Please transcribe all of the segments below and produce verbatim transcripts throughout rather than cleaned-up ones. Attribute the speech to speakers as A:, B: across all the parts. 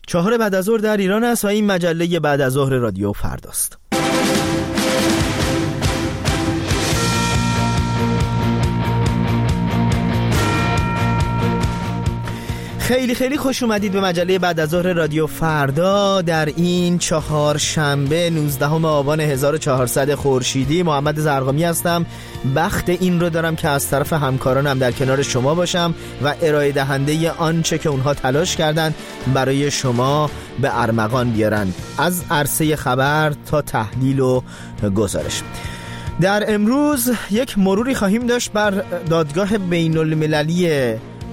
A: چهار بعد از ظهر در ایران است و این مجله بعد از ظهر رادیو فرداست. خیلی خیلی خوش اومدید به مجله بعد از ظهر رادیو فردا در این چهار شنبه نوزدهم آبان هزار و چهارصد خورشیدی. محمد زرقامی هستم. بخت این رو دارم که از طرف همکارانم در کنار شما باشم و ارائه دهنده آنچه که اونها تلاش کردن برای شما به ارمغان بیارن، از عرصه خبر تا تحلیل و گزارش. در امروز یک مروری خواهیم داشت بر دادگاه بین المللی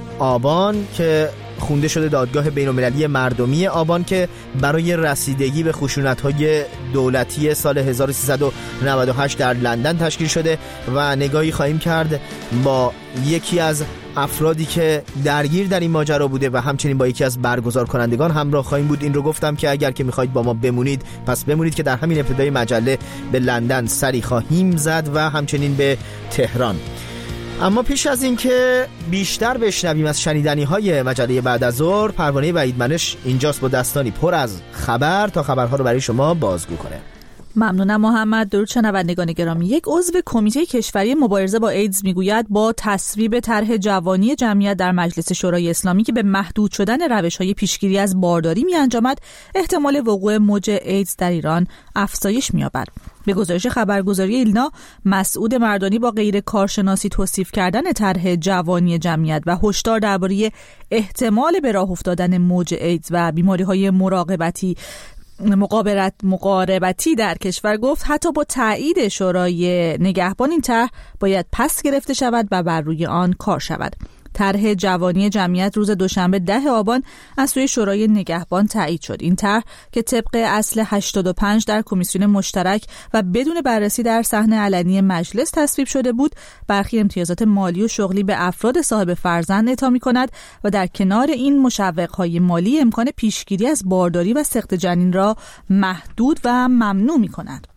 A: آبان که خونده شده دادگاه بین المللی مردمی آبان که برای رسیدگی به خشونت‌های دولتی سال هزار و سیصد و نود و هشت در لندن تشکیل شده و نگاهی خواهیم کرد با یکی از افرادی که درگیر در این ماجرا بوده و همچنین با یکی از برگزار کنندگان همراه خواهیم بود. این رو گفتم که اگر که میخواید با ما بمونید پس بمونید که در همین ابتدای مجله به لندن سری خواهیم زد و همچنین به تهران. اما پیش از این که بیشتر بشنویم از شنیدنی های مجله بعد از ظهر، پروانه وحیدمنش اینجاست با دستانی پر از خبر تا خبرها رو برای شما بازگو کنه.
B: ممنونم محمد. درود شنوندگان گرامی. یک عضو کمیته کشوری مبارزه با ایدز میگوید با تصویب طرح جوانی جمعیت در مجلس شورای اسلامی که به محدود شدن روش‌های پیشگیری از بارداری می‌انجامد، احتمال وقوع موج ایدز در ایران افزایش می‌یابد. به گزارش خبرگزاری ایلنا، مسعود مردانی با غیر کارشناسی توصیف کردن طرح جوانی جمعیت و هشدار درباره احتمال به راه افتادن موج ایدز و بیماری‌های مراقبتی مقابلت مقاربتی در کشور گفت حتی با تایید شورای نگهبان این طرح باید پس گرفته شود و بر روی آن کار شود. طرح جوانی جمعیت روز دوشنبه ده آبان از سوی شورای نگهبان تایید شد. این طرح که طبق اصل هشتاد و پنج در کمیسیون مشترک و بدون بررسی در صحن علنی مجلس تصویب شده بود، برخی امتیازات مالی و شغلی به افراد صاحب فرزند اعطا می‌کند و در کنار این مشوق‌های مالی امکان پیشگیری از بارداری و سقط جنین را محدود و ممنوع می‌کند.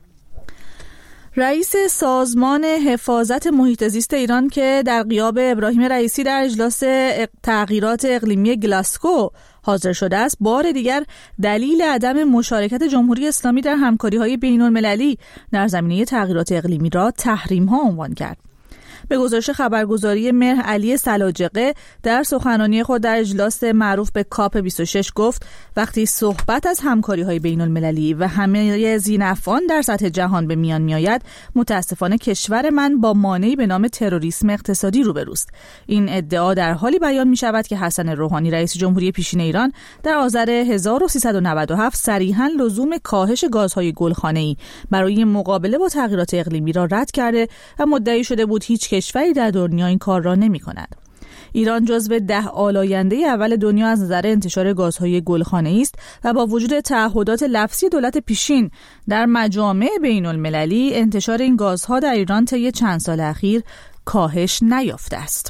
B: رئیس سازمان حفاظت محیط زیست ایران که در غیاب ابراهیم رئیسی در اجلاس تغییرات اقلیمی گلاسکو حاضر شده است، بار دیگر دلیل عدم مشارکت جمهوری اسلامی در همکاری‌های بین‌المللی در زمینه تغییرات اقلیمی را تحریم‌ها عنوان کرد. به گزارش خبرگزاری مهر علی سلاجقه در سخنرانی خود در اجلاس معروف به کاپ بیست و شش گفت وقتی صحبت از همکاری‌های بین‌المللی و همه ذی‌نفعان در سطح جهان به میان میآید، متاسفانه کشور من با مانعی به نام تروریسم اقتصادی روبروست. این ادعا در حالی بیان می‌شود که حسن روحانی رئیس جمهوری پیشین ایران در آذر هزار و سیصد و نود و هفت صریحاً لزوم کاهش گازهای گلخانه‌ای برای مقابله با تغییرات اقلیمی را رد کرده و مدعی شده بود هیچ کشوری در دنیا این کار را نمی کند. ایران جزو ده آلاینده اول دنیا از نظر انتشار گازهای گلخانه‌ای است و با وجود تعهدات لفظی دولت پیشین در مجامع بین المللی، انتشار این گازها در ایران طی چند سال اخیر کاهش نیافته است.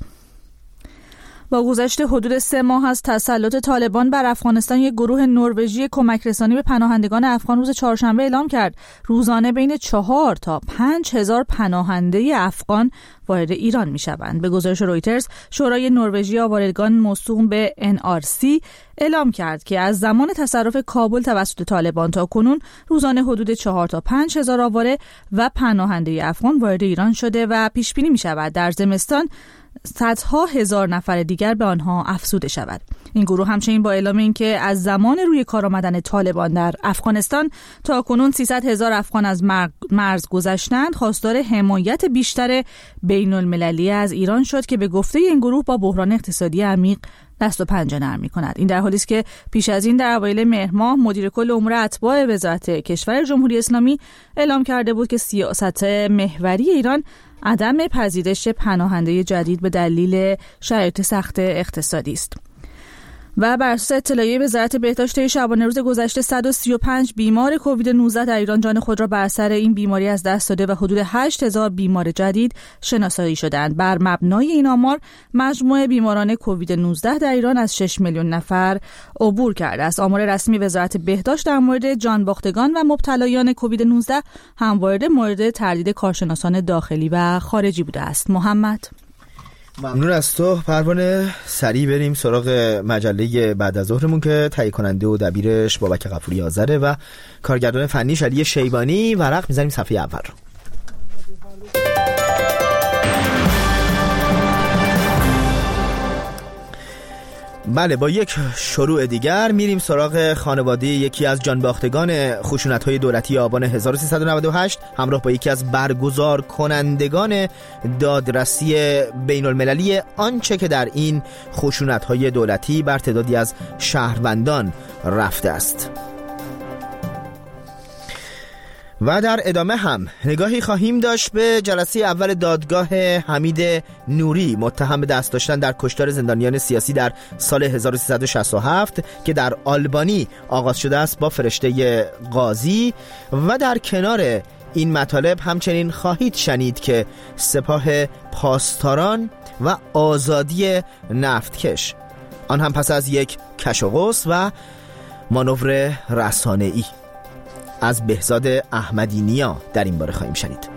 B: با گذشت حدود سه ماه از تسلط طالبان بر افغانستان، یک گروه نروژی کمک رسانی به پناهندگان افغان روز چهارشنبه اعلام کرد روزانه بین چهار تا پنج هزار پناهنده افغان وارد ایران می شوند. به گزارش رویترز، شورای نروژی آوارگان موسوم به ان آر سی اعلام کرد که از زمان تصرف کابل توسط طالبان تا کنون روزانه حدود چهار تا پنج هزار آواره و پناهنده افغان وارد ایران شده و پیش بینی می شود در زمستان صدها هزار نفر دیگر به آنها افزوده شود. این گروه همچنین با اعلام اینکه از زمان روی کار آمدن طالبان در افغانستان تا کنون سیصد هزار افغان از مرز گذشتند، خواستار حمایت بیشتر بین المللی از ایران شد که به گفته این گروه با بحران اقتصادی عمیق دست و پنجه نرم می‌کند. این در حالی است که پیش از این در اوایل مهر ماه مدیر کل امور اتباع وزارت کشور جمهوری اسلامی اعلام کرده بود که سیاست محوری ایران عدم پذیرش پناهنده جدید به دلیل شرایط سخت اقتصادی است. و بر اساس اطلاعیه وزارت بهداشت شبانه روز گذشته صد و سی و پنج بیمار کووید نوزده در ایران جان خود را بر اثر این بیماری از دست داده و حدود هشت هزار بیمار جدید شناسایی شدند. بر مبنای این آمار مجموع بیماران کووید نوزده در ایران از شش میلیون نفر عبور کرده است. آمار رسمی وزارت بهداشت در مورد جان باختگان و مبتلایان کووید نوزده همواره مورد تردید کارشناسان داخلی و خارجی بوده است. محمد
A: ممنون از تو پروانه. سریع بریم سراغ مجله بعد از ظهرمون که تهیه کننده و دبیرش بابک غفوری آذره و کارگردان فنیش علی شیبانی. ورق میزنیم صفحه اول رو. بله، با یک شروع دیگر میریم سراغ خانواده یکی از جانباختگان خشونت‌های دولتی آبان هزار و سیصد و نود و هشت همراه با یکی از برگزار کنندگان دادرسی بین المللی آنچه که در این خشونت‌های دولتی بر تعدادی از شهروندان رفته است. و در ادامه هم نگاهی خواهیم داشت به جلسه اول دادگاه حمید نوری متهم به دست داشتن در کشتار زندانیان سیاسی در سال هزار و سیصد و شصت و هفت که در آلبانی آغاز شده است با فرشته قاضی. و در کنار این مطالب همچنین خواهید شنید که سپاه پاسداران و آزادی نفتکش، آن هم پس از یک کش و قوس و مانور رسانه‌ای از بهزاد احمدی نیا در این باره خواهیم شنید.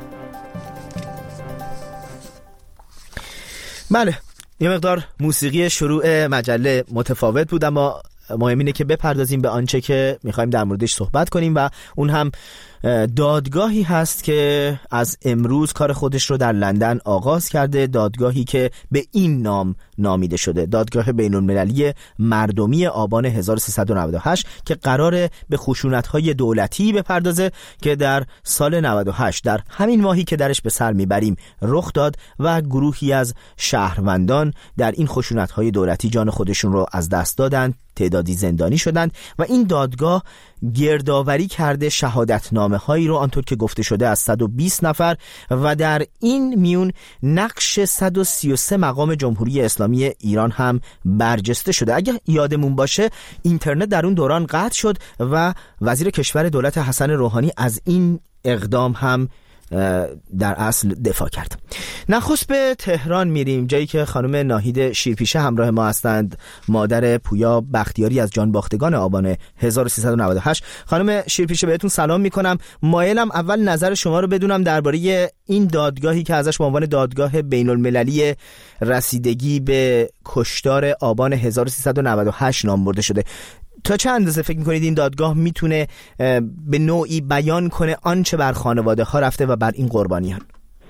A: بله، یه مقدار موسیقی شروع مجله متفاوت بود، اما مهم اینه که بپردازیم به آنچه که میخوایم در موردش صحبت کنیم و اون هم دادگاهی هست که از امروز کار خودش رو در لندن آغاز کرده. دادگاهی که به این نام نامیده شده، دادگاه بین المللی مردمی آبان هزار و سیصد و نود و هشت که قراره به خشونت‌های دولتی بپردازه که در سال نود و هشت در همین ماهی که درش به سر میبریم رخ داد و گروهی از شهروندان در این خشونت‌های دولتی جان خودشون رو از دست دادن، تعدادی زندانی شدند و این دادگاه گردآوری کرده شهادتنامه هایی رو آنطور که گفته شده از صد و بیست نفر و در این میون نقش صد و سی و سه مقام جمهوری اسلامی ایران هم برجسته شده. اگه یادمون باشه اینترنت در اون دوران قطع شد و وزیر کشور دولت حسن روحانی از این اقدام هم در اصل دفاع کرد. نخست به تهران میریم، جایی که خانم ناهید شیرپیشه همراه ما هستند، مادر پویا بختیاری از جانباختگان آبان هزار و سیصد و نود و هشت. خانم شیرپیشه بهتون سلام میکنم. مایلم اول نظر شما رو بدونم درباره این دادگاهی که ازش به عنوان دادگاه بین المللی رسیدگی به کشتار آبان هزار و سیصد و نود و هشت نام برده شده. تا چه اندازه فکر میکنید این دادگاه میتونه به نوعی بیان کنه آنچه بر خانواده ها رفته و بر این قربانیان؟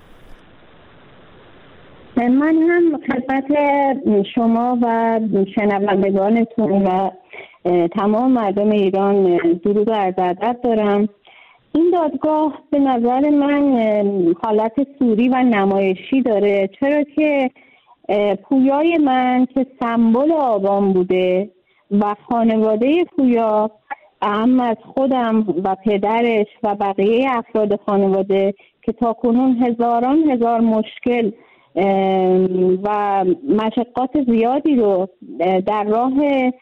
C: من هم خدمت شما و شنوندگانتون و تمام مردم ایران درود و عرض ادب دارم. این دادگاه به نظر من حالت سوری و نمایشی داره، چرا که پویای من که سمبل آبان بوده و خانواده پویا، اهم از خودم و پدرش و بقیه افراد خانواده که تا کنون هزاران هزار مشکل و مشقات زیادی رو در راه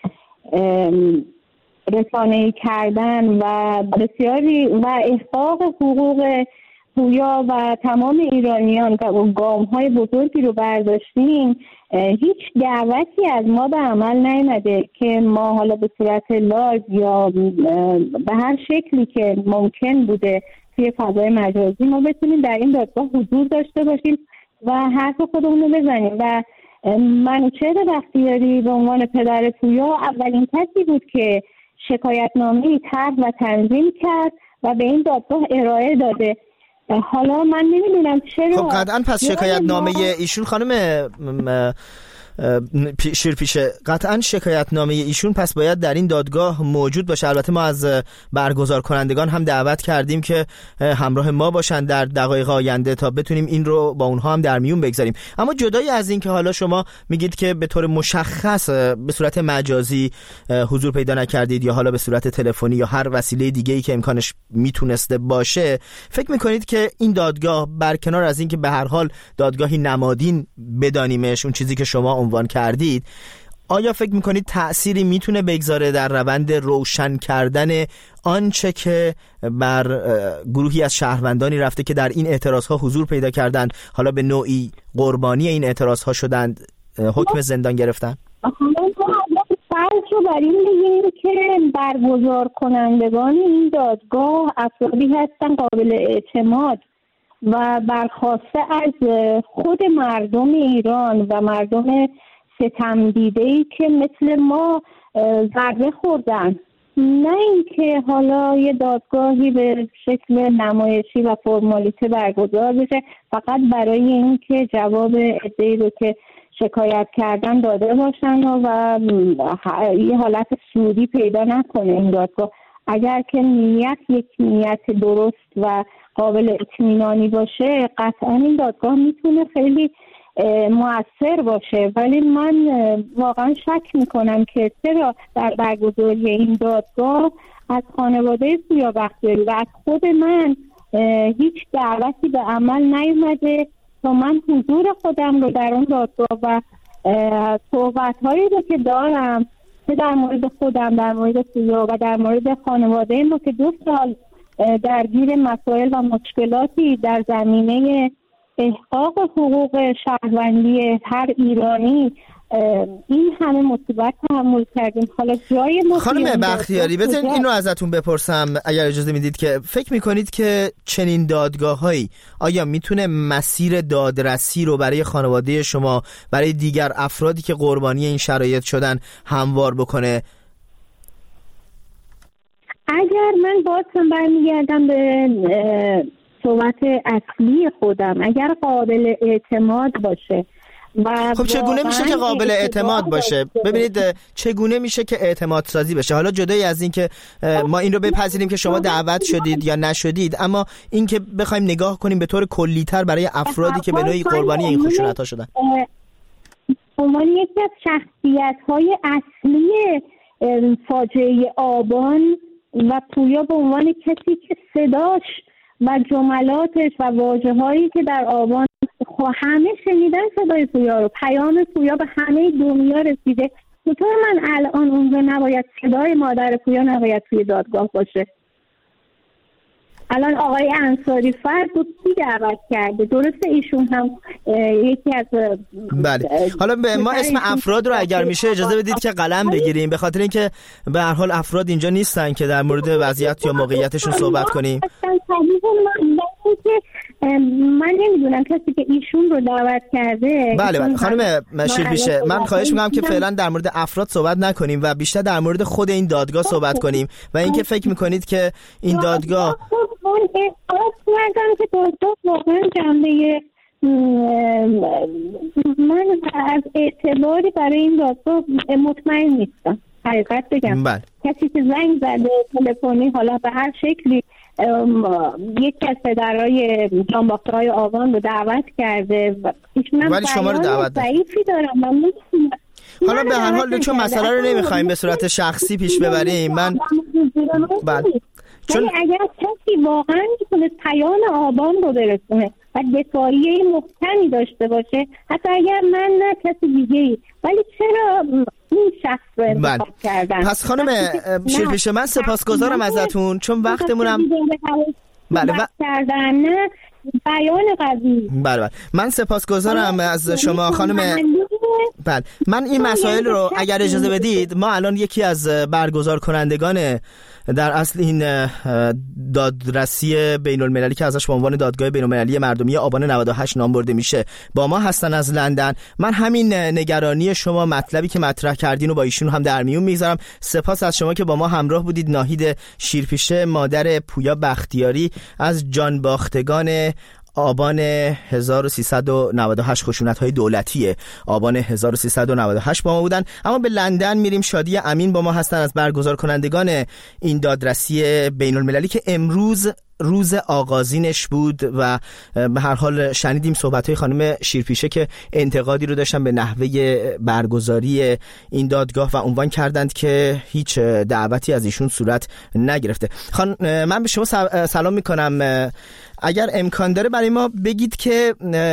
C: رسانه‌ای کردن و بسیاری و احقاق حقوق پویا و تمام ایرانیان و گام‌های بزرگی رو برداشتیم، هیچ دعوتی از ما به عمل نیامده که ما حالا به صورت لایو یا به هر شکلی که ممکن بوده توی فضای مجازی ما بتونیم در این دادگاه حضور داشته باشیم و حرف خودمون رو بزنیم. و منوچهر بختیاری به عنوان پدر پویا اولین کسی بود که شکایتنامه‌ای طرح و تنظیم کرد و به این دادگاه ارائه داده. حالا من نمیدونم چرا.
A: خب قطعا پس شکایت نامه ایشون خانم شیرپیشه، قطعا شکایت نامه ایشون پس باید در این دادگاه موجود باشه. البته ما از برگزار کنندگان هم دعوت کردیم که همراه ما باشن در دقایق آینده تا بتونیم این رو با اونها هم در میون بگذاریم. اما جدای از این که حالا شما میگید که به طور مشخص به صورت مجازی حضور پیدا نکردید یا حالا به صورت تلفنی یا هر وسیله دیگه‌ای که امکانش میتونسته باشه، فکر میکنید که این دادگاه برکنار از این که به هر حال دادگاهی نمادین بدانیمش، اون چیزی که شما عنوان کردید، آیا فکر میکنید تأثیری میتونه بگذاره در روند روشن کردن آنچه که بر گروهی از شهروندانی رفته که در این اعتراضها حضور پیدا کردند، حالا به نوعی قربانی این اعتراضها شدند، حکم زندان گرفتن؟
C: فرض رو بر این بگیریم که برگزار کنندگان این دادگاه افرادی هستن قابل اعتماد و برخواسته از خود مردم ایران و مردم ستم دیده‌ای که مثل ما ضربه خوردن، نه اینکه حالا یه دادگاهی به شکل نمایشی و فرمالیته برگزار بشه فقط برای اینکه جواب عده‌ای رو که شکایت کردن داده باشن و یه حالت سودی پیدا نکنه این دادگاه. اگر که نیت یک نیت درست و قابل اطمینانی باشه قطعا این دادگاه میتونه خیلی مؤثر باشه، ولی من واقعا شک میکنم که چرا در برگزاری این دادگاه از خانواده پویا بختیاری و از خود من هیچ دعوتی به عمل نیومده تا من حضور خودم رو در اون دادگاه و صحبت‌هایی رو که دارم که در مورد خودم، در مورد پویا و در مورد خانواده ما که دو سال درگیر مسائل و مشکلاتی در زمینه احقاق حقوق شهروندی هر ایرانی این همه مصیبت تحمل کردیم، حالا جای ما
A: خانم بختیاری بذارید این رو ازتون بپرسم اگر اجازه میدید که فکر میکنید که چنین دادگاه‌هایی آیا میتونه مسیر دادرسی رو برای خانواده شما، برای دیگر افرادی که قربانی این شرایط شدن هموار بکنه؟
C: اگر من بازم برمیگردم به صحبت اصلی خودم، اگر قابل اعتماد باشه و
A: خب چگونه میشه که قابل اعتماد باشه؟ ببینید چگونه میشه که اعتماد سازی بشه؟ حالا جدای از این که ما این رو بپذیریم که شما دعوت شدید یا نشدید، اما این که بخوایم نگاه کنیم به طور کلی‌تر برای افرادی که به نوعی قربانی این خشونت‌ها شدن.
C: عنوان یکی از شخصیت‌های اصلی فاجعه آبان و پویا به عنوان کسی که صداش و جملاتش و واژه‌هایی که در آبان همه شنیدن صدای پویا رو، پیام پویا به همه دنیا رسیده، چطور من الان اونجا نباید صدای مادر پویا نباید توی دادگاه باشه؟ الان آقای انصاری فرد بود کی دعوت کرده؟ درسته ایشون هم یکی از
A: بله. حالا ما اسم افراد رو اگر میشه اجازه بدید که قلم بگیریم، به خاطر اینکه به هر حال افراد اینجا نیستن که در مورد وضعیت یا موقعیتشون صحبت کنیم.
C: من نمیدونم کسی که ایشون رو دعوت کرده.
A: بله بله خانم شیرپیشه، من خواهش میکنم که فعلا در مورد افراد صحبت نکنیم و بیشتر در مورد خود این دادگاه صحبت کنیم و اینکه فکر میکنید که این دادگاه
C: من احساس کردم که دادگاه واقعا جنبه من از اعتباری برای این دادگاه مطمئن نیستم حقیقت بگم.
A: بله.
C: کسی که زنگ زده تلفنی حالا به هر شکلی یکی از پدرای جانباخته‌های آوان رو دعوت کرده
A: ولی شما رو دعوت
C: ضعیفی دارم من
A: حالا به هر حال چون مسئله رو نمیخوایم به صورت شخصی پیش ببریم من
C: بله چون اگر کسی واقعا میتونه پیام آبان رو برسونه و دفاعیه محکمی داشته باشه، حتی اگر من نه کسی دیگه‌ای، ولی چرا این شخص رو انتخاب کردن؟
A: پس خانم شیرپیشه من سپاسگزارم ازتون چون وقتمونم بله و...
C: کردن نه بیان قضیه.
A: بله بله من سپاسگزارم از شما خانم. بله من این مسائل رو اگر اجازه بدید، ما الان یکی از برگزار کنندگان در اصل این دادرسی بین المللی که ازش به عنوان دادگاه بین المللی مردمی آبان نود و هشت نام برده میشه با ما هستن از لندن. من همین نگرانی شما مطلبی که مطرح کردین و با ایشون هم در میون میذارم. سپاس از شما که با ما همراه بودید. ناهید شیرپیشه مادر پویا بختیاری از جانباختگان آبان هزار و سیصد و نود و هشت خشونت‌های دولتی آبان هزار و سیصد و نود و هشت با ما بودن. اما به لندن میریم. شادی امین با ما هستن از برگزار کنندگان این دادرسی بین المللی که امروز روز آغازینش بود و به هر حال شنیدیم صحبت‌های خانم شیرپیشه که انتقادی رو داشتن به نحوه برگزاری این دادگاه و عنوان کردند که هیچ دعوتی از ایشون صورت نگرفته. خان من به شما سلام میکنم. اگر امکان داره برای ما بگید که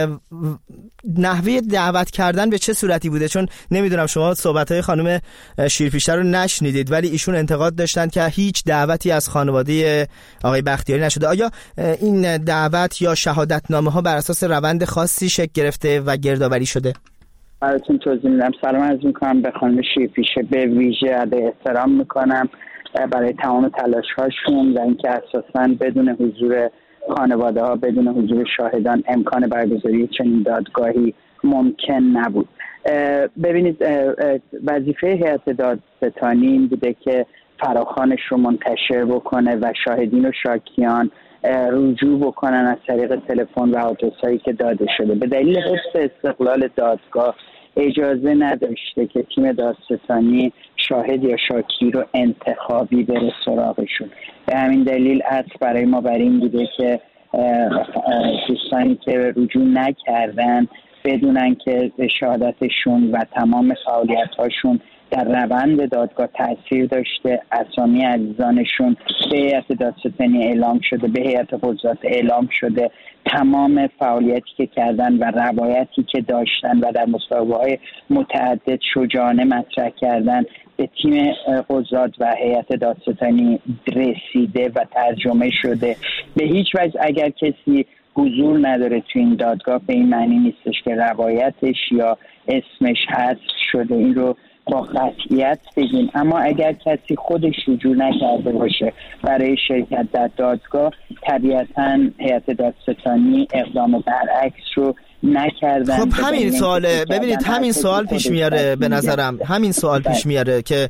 A: نحوه دعوت کردن به چه صورتی بوده، چون نمیدونم شما صحبت‌های خانم شیرپیشه رو نشنیدید ولی ایشون انتقاد داشتن که هیچ دعوتی از خانواده آقای بختیاری نشده. آیا این دعوت یا شهادتنامه ها بر اساس روند خاصی شکل گرفته و گردآوری شده؟
D: براتون توضیح میدم. سلام عرض میکنم به خانم شیرپیشه، به ویژه ادای احترام میکنم برای تمام تلاش‌هاشون و اینکه اساساً بدون حضور خانواده ها بدون حضور شاهدان امکان برگزاری چنین دادگاهی ممکن نبود. ببینید وظیفه هیئت دادستانی این بوده که فراخوانش رو منتشر بکنه و شاهدین و شاکیان رجوع بکنن از طریق تلفن و آدرس‌هایی که داده شده. به دلیل حفظ استقلال دادگاه اجازه نداشته که تیم دادستانی شاهد یا شاکی رو انتخابی بره سراغشون. به همین دلیل اصل برای ما بر این بوده که دوستانی که رجوع نکردن بدونن که شهادتشون و تمام فعالیت‌هاشون در روند دادگاه تأثیر داشته، اسامی عزیزانشون به هیئت دادستانی اعلام شده، به هیئت قضات اعلام شده، تمام فعالیتی که کردن و روایتی که داشتن و در مصاحبه‌های متعدد شجاعانه مطرح کردن به تیم قضات و هیئت دادستانی رسیده و ترجمه شده. به هیچ وجه اگر کسی حضور نداره تو این دادگاه به این معنی نیستش که روایتش یا اسمش حذف شده. این رو با قطعیت بگیم. اما اگر کسی خودش رجوع نکرده باشه برای شرکت در دادگاه، طبیعتاً هیئت دادستانی اقدام برعکس رو نکردن.
A: خب همین سواله، ببینید همین سوال پیش میاره، به نظرم همین سوال پیش میاره که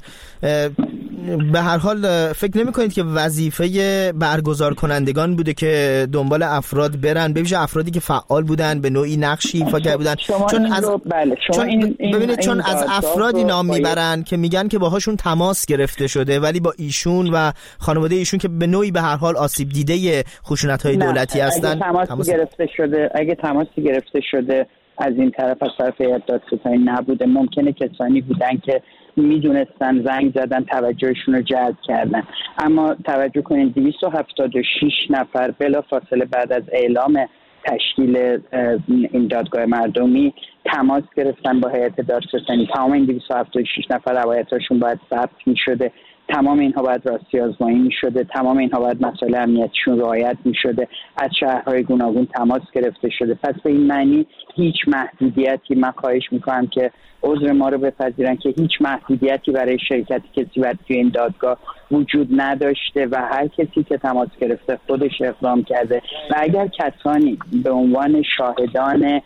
A: به هر حال فکر نمی کنید که وظیفه برگزار کنندگان بوده که دنبال افراد برن، به ویژه افرادی که فعال بودن، به نوعی نقشی ایفا کرده بودن؟ چون از
D: بله
A: چون
D: این این
A: ببینید چون
D: این
A: از افرادی نام میبرن که میگن که باهاشون تماس گرفته شده، ولی با ایشون و خانواده ایشون که به نوعی به هر حال آسیب دیده خشونت‌های دولتی هستن
D: اگه تماسی تماس... گرفته شده اگه تماسی گرفته شده از این طرف از طرف هیئت دادستانی نبوده. ممکنه کسانی بودن که میدونستن، زنگ زدن، توجهشون رو جلب کردن. اما توجه کنید دویست و هفتاد و شش نفر بلا فاصله بعد از اعلام تشکیل این دادگاه مردمی تماس گرفتن با هیئت دادستانی. تمام این دویست و هفتاد و شش نفر روایتاشون باید ثبت می‌شده، تمام اینها باید راستی آزمایی می‌شده، تمام اینها باید مسائل امنیتیشون رعایت می‌شده، از شهرهای گوناگون تماس گرفته شده. پس به این معنی هیچ محدودیتی، من خواهش می‌کنم که عذر ما رو بپذیرن که هیچ محدودیتی برای شرکت کسی در این دادگاه وجود نداشته و هر کسی که تماس گرفته خودش اقدام کرده. و اگر کسانی به عنوان شاهدان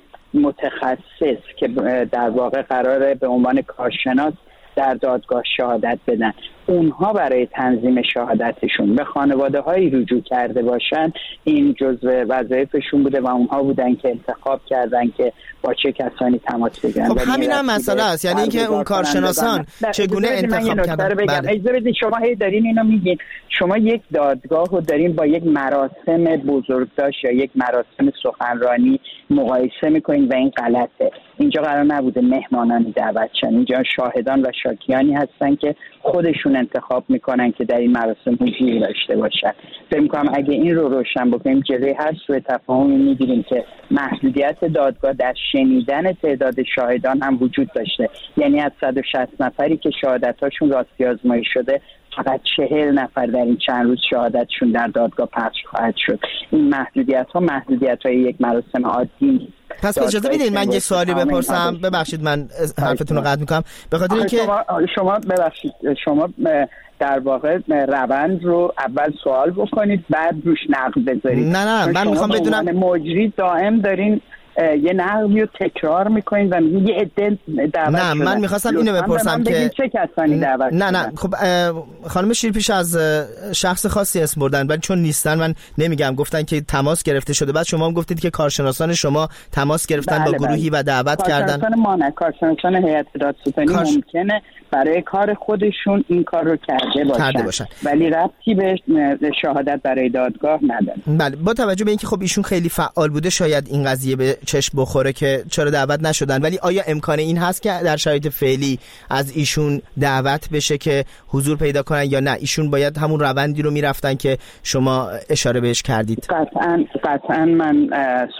D: متخصص که در واقع قراره به عنوان کارشناس در دادگاه شهادت بدن، اونها برای تنظیم شهادتشون به خانواده هایی رجوع کرده باشن، این جزء وظایفشون بوده و اونها بودن که انتخاب کردن که با چه کسانی تماس بگیرن.
A: خب همین هم مسئله است، یعنی اینکه اون کارشناسان چگونه انتخاب کردن.
D: بله. اجازه بدید، شما هی دارین اینو میگین، شما یک دادگاه رو دارین با یک مراسم بزرگداشت یا یک مراسم سخنرانی مقایسه میکنین و این غلطه. اینجا قرار نبوده مهمانانی دعوت شن، اینجا شاهدان و شاکیانی هستن که خودشون انتخاب میکنن که در این مراسم حضور داشته باشن. فکر میکنم اگه این رو روشن بکنیم جلوی هر سوء تفاهمی میگیریم که محدودیت دادگاه در شنیدن تعداد شاهدان هم وجود داشته. یعنی از صد و شصت نفری که شهادتاشون راستی آزمایی شده فقط چهل نفر در این چند روز شهادتشون در دادگاه پخش خواهد شد. این محدودیت ها محدودیت های یک مراسم عادی نیست.
A: پس اجازه بدید من یه سوالی بپرسم، ببخشید من حرفتون رو قطع میکنم، به خاطر اینکه
D: شما شما ببخشید شما در واقع روند رو اول سوال بکنید بعد روش نقد بذارید.
A: نه نه من میخوام بدونم
D: مجری دائم دارین یه نقدی رو تکرار میکنین و میگین یه عده دعوت
A: نه
D: شدن.
A: من میخواستم اینو بپرسم که
D: چه کسانی دعوت
A: نه نه خب خانم شیرپیش از شخص خاصی اسم بردن، ولی چون نیستن من نمیگم، گفتن که تماس گرفته شده. بعد شما هم گفتید که کارشناسان شما تماس گردن با گروهی و دعوت کردن.
D: کارشناسان ما نه، کارشناسان هیئت دادستانی کارش... ممکنه برای کار خودشون این کار رو کرده باشن, کرده باشن. ولی ربطی به شهادت برای دادگاه نداره.
A: بله، با توجه به اینکه خب ایشون خیلی فعال بوده شاید این قضیه به چشم بخوره که چرا دعوت نشدن، ولی آیا امکان این هست که در شرایط فعلی از ایشون دعوت بشه که حضور پیدا کنن یا نه ایشون باید همون روندی رو میرفتن که شما اشاره بهش کردید؟
D: قطعاً قطعاً من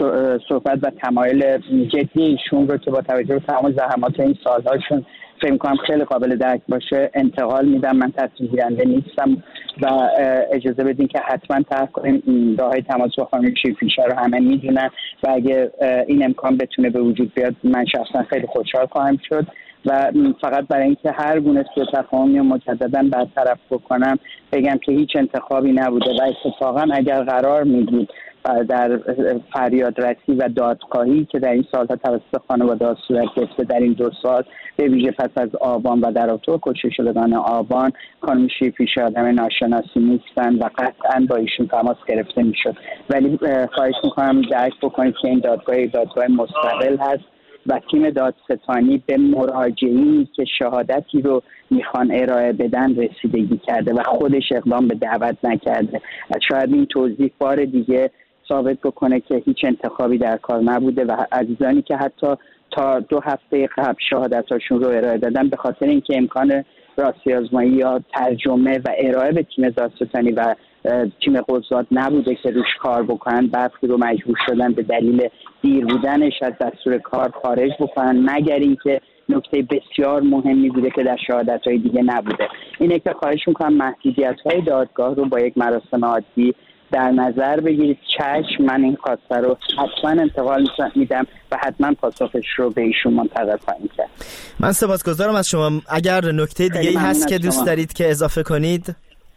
D: صحبت و تمایل جدی ایشون رو که با توجه به تمام زحمات این سال‌هاشون فکر می‌کنم خیلی قابل درک باشه انتقال میدم. من تصمیم گیرنده نیستم و اجازه بدین که حتما طرح کنیم راههای تماس با خانم شیرپیشه رو همه میدونن و اگه این امکان بتونه به وجود بیاد من شخصا خیلی خوشحال خواهم شد و فقط برای اینکه هر گونه سوء تفاهمی رو مجددا برطرف بکنم بگم که هیچ انتخابی نبوده و اتفاقا اگر قرار میدید در فریادرسی و دادخواهی که در این سالها توسط خانواده صورت گرفته در این دو سال، به ویژه پس از آبان و در رابطه کشته شدگان آبان، خانم شیری پیش آدم ناشناسی نیستن و قطعا با ایشون تماس گرفته میشد. ولی خواهش میکنم درک بکنید که این دادگاه دادگاه مستقل هست و تیم دادستانی به مراجعینی که شهادتی رو میخوان ارائه بدن رسیدگی کرده و خودش اقدام به دعوت نکرده. شاید این توضیح بار دیگه ثابت بکنه که هیچ انتخابی در کار نبوده و عزیزانی که حتی تا دو هفته قبل شهادتاشون رو ارائه دادن به خاطر اینکه امکان راستی آزمایی یا ترجمه و ارائه به تیم دادستانی و تیم قضات نبوده که روش کار بکنن، برخی رو مجبور شدن به دلیل دیر بودنش از دستور کار خارج بکنن، مگر اینکه نکته بسیار مهمی بوده که در شهادت‌های دیگه نبوده. اینه که خواهش می‌کنم محدودیت‌های دادگاه رو با یک مراسم عادی در نظر بگیرید. چشم، من این خواسته رو حتما انتقال میدم و حتما پاسخش رو به ایشون منتقل خواهیم کرد.
A: من سپاسگزارم از شما. اگر نکته دیگه‌ای هست که دوست دارید که اضافه کنید؟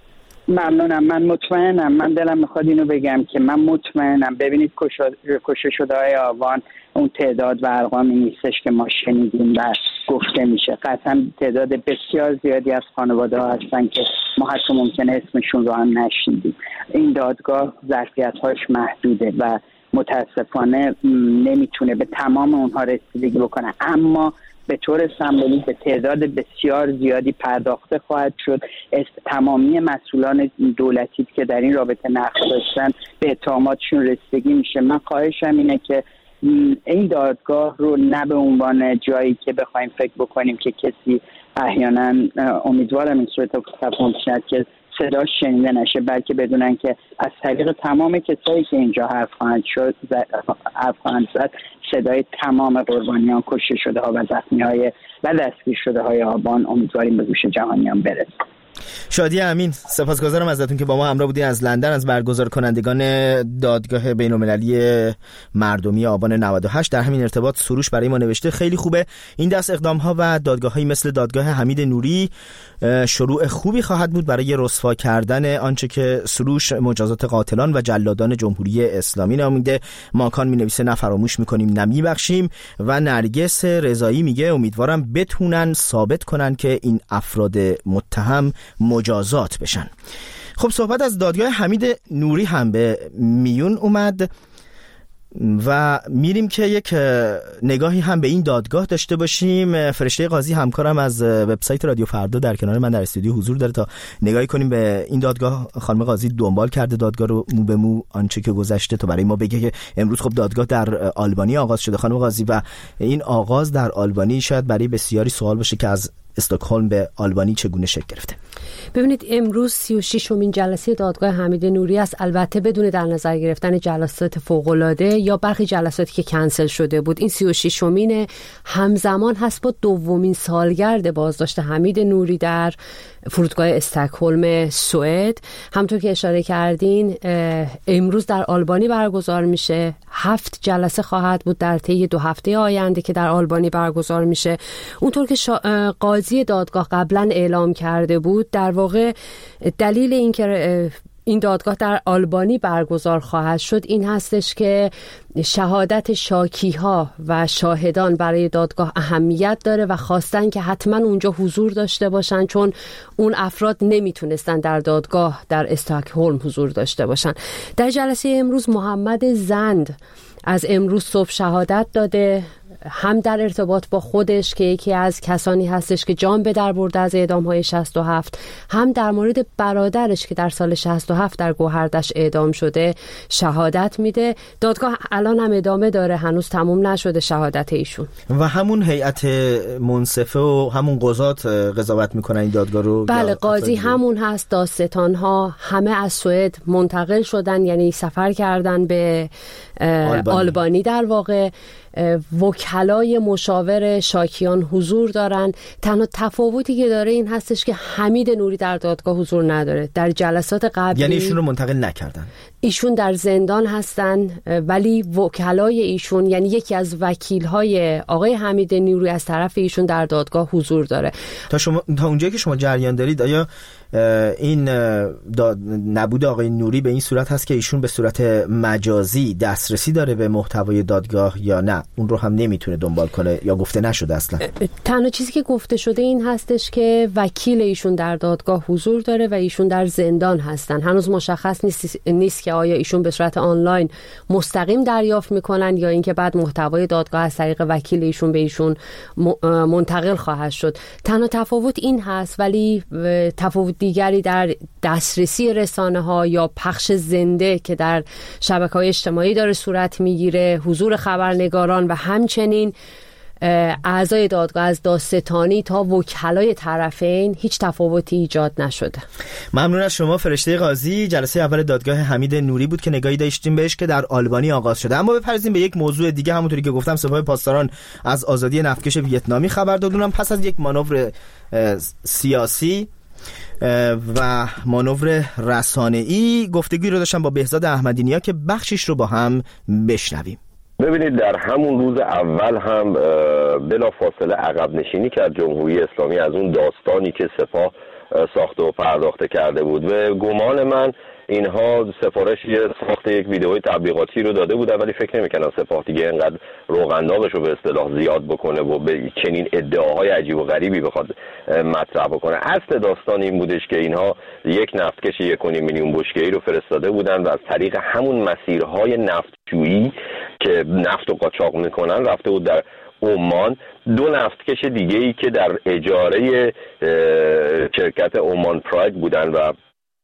D: ممنونم. من مطمئنم، من دلم میخواد اینو بگم که من مطمئنم. ببینید کشته شده های آوان اون تعداد و ارقامی نیستش که ما شنیدیم و گفته میشه. قطعا تعداد بسیار زیادی از خانواده ها هستن که ما حتی ممکنه اسمشون رو هم نشنیدیم. این دادگاه ظرفیت‌هاش محدوده و متاسفانه نمیتونه به تمام اونها رسیدگی بکنه، اما به طور سمبولیک به تعداد بسیار زیادی پرداخته خواهد شد. تمامی مسئولان دولتی که در این رابطه نقش داشتن به اتهاماتشون رسیدگی میشه. من خواهشم اینه که این دادگاه رو نه به عنوان جایی که بخوایم فکر بکنیم که کسی احیانا، امیدوارم این صورت تفاهم شد که صداش شنیده نشه، بلکه بدونن که از طریق تمام کسایی که اینجا حرف خواهند شد حرف خواهند زد صدای تمام قربانیان، کشته شده ها و زخمی های و دستگیر شده های آبان امیدواریم به گوش جهانیان برسه.
A: شادی امین، سپاسگزارم ازتون که با ما همراه بودین از لندن، از برگزار کنندگان دادگاه بین‌المللی مردمی آبان نود و هشت. در همین ارتباط سروش برای ما نوشته خیلی خوبه این دست اقدام‌ها و دادگاه‌هایی مثل دادگاه حمید نوری شروع خوبی خواهد بود برای رسوا کردن آنچه که سروش مجازات قاتلان و جلادان جمهوری اسلامی نامیده. ماکان می‌نویسه نه فراموش می‌کنیم نه می‌بخشیم و نرگس رضایی میگه امیدوارم بتونن ثابت کنن که این افراد متهم مجازات بشن. خب صحبت از دادگاه حمید نوری هم به میون اومد و میریم که یک نگاهی هم به این دادگاه داشته باشیم. فرشته قاضی همکارم از وبسایت رادیو فردا در کنار من در استودیو حضور داره تا نگاهی کنیم به این دادگاه. خانم قاضی دنبال کرده دادگاه رو مو به مو آنچه که گذشته تا برای ما بگه که امروز خب دادگاه در آلبانی آغاز شده خانم قاضی و این آغاز در آلبانی شاید برای بسیاری سوال باشه که از استکهلم به آلبانی چگونه شکل گرفته.
E: ببینید امروز سی و ششمین جلسه دادگاه حمید نوری است، البته بدون در نظر گرفتن جلسات فوق‌العاده یا برخی جلساتی که کنسل شده بود. این سی و ششمین همزمان هست با دومین سالگرد بازداشت حمید نوری در فرودگاه استکهلم سوئد. همونطور که اشاره کردین امروز در آلبانی برگزار میشه. هفت جلسه خواهد بود در طی دو هفته آینده که در آلبانی برگزار میشه. اونطور که شا... قاضی دادگاه قبلا اعلام کرده بود، در واقع دلیل این که این دادگاه در آلبانی برگزار خواهد شد این هستش که شهادت شاکی‌ها و شاهدان برای دادگاه اهمیت داره و خواستن که حتما اونجا حضور داشته باشن، چون اون افراد نمیتونستن در دادگاه در استکهلم حضور داشته باشن. در جلسه امروز محمد زند از امروز صبح شهادت داده، هم در ارتباط با خودش که یکی از کسانی هستش که جان به در برده از اعدام‌های شصت و هفت، هم در مورد برادرش که در سال شصت و هفت در گوهردش اعدام شده شهادت میده. دادگاه الان هم ادامه داره، هنوز تموم نشده شهادت ایشون.
A: و همون هیئت منصفه و همون قضات قضاوت میکنن این دادگاه رو؟
E: بله، قاضی همون هست. دادستان‌ها همه از سوئد منتقل شدن، یعنی سفر کردن به آلبانی, آلبانی در واقع. وکلای مشاور شاکیان حضور دارن. تنها تفاوتی که داره این هستش که حمید نوری در دادگاه حضور نداره. در جلسات قبلی
A: یعنی ایشون رو منتقل نکردن،
E: ایشون در زندان هستن، ولی وکلای ایشون یعنی یکی از وکیل‌های آقای حمید نوری از طرف ایشون در دادگاه حضور داره.
A: تا شما تا اونجایی که شما جریان دارید آیا این نبود آقای نوری به این صورت هست که ایشون به صورت مجازی دسترسی داره به محتوای دادگاه یا نه، اون رو هم نمیتونه دنبال کنه یا گفته نشده اصلا؟
E: تنها چیزی که گفته شده این هستش که وکیل ایشون در دادگاه حضور داره و ایشون در زندان هستن. هنوز مشخص نیست, نیست که آیا ایشون به صورت آنلاین مستقیم دریافت میکنن یا اینکه بعد محتوای دادگاه از طریق وکیل ایشون به ایشون منتقل خواهد شد. تنها تفاوت این هست، ولی تفاوت دیگری در دسترسی رسانه ها یا پخش زنده که در شبکه‌های اجتماعی داره صورت میگیره، حضور خبرنگاران و همچنین اعضای دادگاه از دادستانی تا وکلای طرفین هیچ تفاوتی ایجاد نشده.
A: ممنون از شما فرشته قاضی. جلسه اول دادگاه حمید نوری بود که نگاهی داشتیم بهش که در آلبانی آغاز شده. اما بپرسیم به یک موضوع دیگه. همونطوری که گفتم سپاه پاسداران از آزادی نفتکش ویتنامی خبر دادن پس از یک مانور سیاسی و مانور رسانه‌ای. گفتگوی رو داشتم با بهزاد احمدی نیا که بخشش رو با هم بشنویم.
F: ببینید، در همون روز اول هم بلا فاصله عقب نشینی کرد جمهوری اسلامی از اون داستانی که سپاه ساخته و پرداخته کرده بود. و گمان من اینها سفارش ساخت یک ویدئوی تبلیغاتی رو داده بودن، ولی فکر نمی‌کنم سپاه دیگه اینقدر روغنداغش رو به اصطلاح زیاد بکنه و به چنین ادعاهای عجیب و غریبی بخواد مطرح بکنه. اصل داستان این بودش که اینها یک نفتکش یک و نیم میلیون بشکه‌ای رو فرستاده بودن و از طریق همون مسیرهای نفتجویی که نفت و قاچاق میکنن رفته بود در عمان. دو نفتکش دیگه ای که در اجاره شرکت عمان پراید بودن و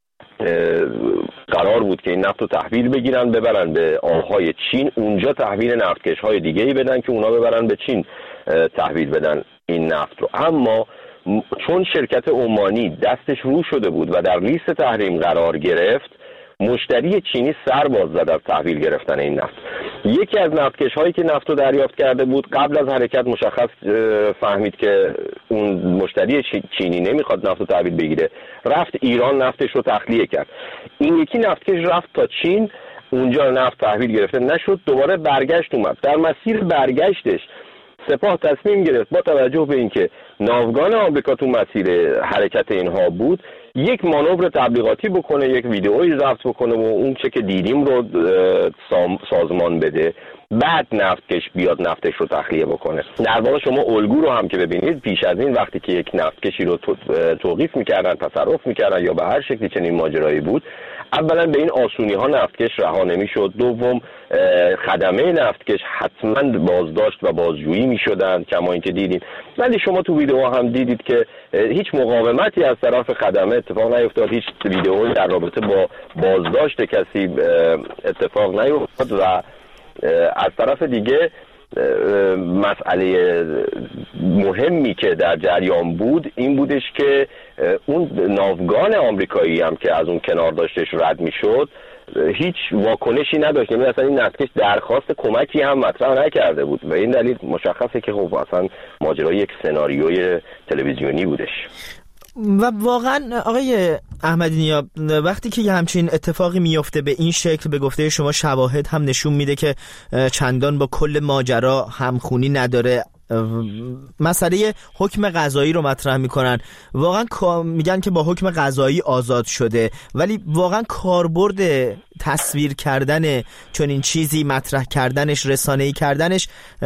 F: قرار بود که این نفت رو تحویل بگیرن ببرن به آبهای چین، اونجا تحویل نفتکش های دیگه ای بدن که اونا ببرن به چین تحویل بدن این نفت رو. اما چون شرکت عمانی دستش رو شده بود و در لیست تحریم قرار گرفت، مشتری چینی سر باز زد از تحویل گرفتن این نفت. یکی از نفتکش هایی که نفت رو دریافت کرده بود قبل از حرکت مشخص فهمید که اون مشتری چینی نمیخواد نفت رو تحویل بگیره، رفت ایران نفتش رو تخلیه کرد. این یکی نفتکش رفت تا چین، اونجا نفت تحویل گرفته نشد، دوباره برگشت اومد. در مسیر برگشتش سپاه تصمیم گرفت با توجه به اینکه ناوگان آمریکا تو مسیر حرکت اینها بود یک مانور تبلیغاتی بکنه، یک ویدئویی ضبط بکنه و اون چه که دیدیم رو سازمان بده، بعد نفتکش بیاد نفتش رو تخلیه بکنه. در واقع شما الگو رو هم که ببینید، پیش از این وقتی که یک نفتکشی رو توقیف میکردن، تصرف میکردن یا به هر شکلی چنین ماجرایی بود، اولا به این آسونی ها نفتکش رها نمیشد، دوم خدمه نفتکش حتما بازداشت و بازجویی میشدن کما اینکه دیدیم. ولی شما تو ویدئو هم دیدید که هیچ مقاومتی از طرف خدمه اتفاق نیفتاد، هیچ ویدئویی در رابطه با بازداشت کسی اتفاق نیفتاد. و از طرف دیگه مسئله مهمی که در جریان بود این بودش که اون ناوگان آمریکایی هم که از اون کنار داشتش رد میشد هیچ واکنشی نداشت، یعنی اصلا این نفتکش درخواست کمکی هم مطرح نکرده بود و این دلیل مشخصه که خب اصلا ماجرای یک سناریوی تلویزیونی بودش.
A: و واقعا آقای احمدی نیا وقتی که همچین اتفاقی میفته به این شکل، به گفته شما شواهد هم نشون میده که چندان با کل ماجرا همخونی نداره، مسئله حکم قضایی رو مطرح میکنن، واقعا میگن که با حکم قضایی آزاد شده، ولی واقعا کاربرد تصویر کردن چون این چیزی، مطرح کردنش، رسانه‌ای کردنش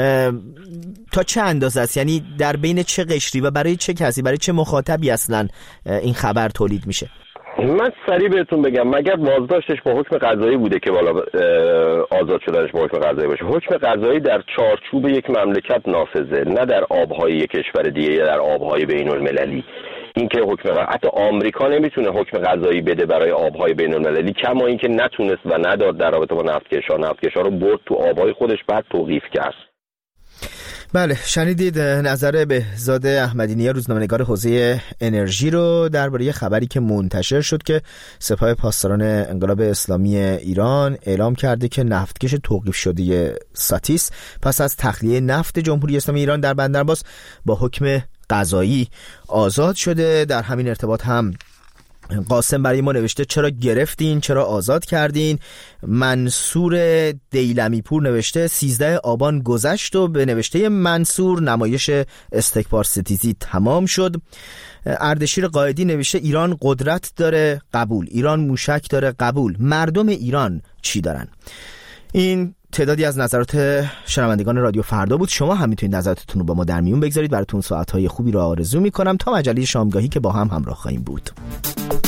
A: تا چه اندازه است؟ یعنی در بین چه قشری و برای چه کسی، برای چه مخاطبی اصلا این خبر تولید میشه؟
F: من سریع بهتون بگم، مگر بازداشتش با حکم قضایی بوده که والا آزاد شدنش با حکم قضایی باشه؟ حکم قضایی در چارچوب یک مملکت نافذه، نه در آبهای یک کشور دیگه یا در آبهای بین المللی. این که حکم قضایی، حتی آمریکا نمیتونه حکم قضایی بده برای آبهای بین المللی، کما اینکه نتونست و نداد در رابطه با نفتکش‌ها. نفتکش‌ها رو برد تو آبهای خودش، بعد توقیف کرد.
A: بله، شنیدید نظر بهزاد احمدی نیا روزنامه‌نگار حوزه انرژی رو درباره خبری که منتشر شد که سپاه پاسداران انقلاب اسلامی ایران اعلام کرده که نفتکش توقیف شده ساتیس پس از تخلیه نفت جمهوری اسلامی ایران در بندرعباس با حکم قضایی آزاد شده. در همین ارتباط هم قاسم برای ما نوشته چرا گرفتین، چرا آزاد کردین. منصور دیلمی پور نوشته سیزده آبان گذشت و به نوشته منصور نمایش استکبار ستیزی تمام شد. اردشیر قائدی نوشته ایران قدرت داره، قبول. ایران موشک داره، قبول. مردم ایران چی دارن؟ این تعدادی از نظرات شنوندگان رادیو فردا بود. شما هم میتونید نظراتتون رو با ما در میون بگذارید. براتون ساعت‌های خوبی رو آرزو میکنم تا مجله شامگاهی که با هم همراه خواهیم بود.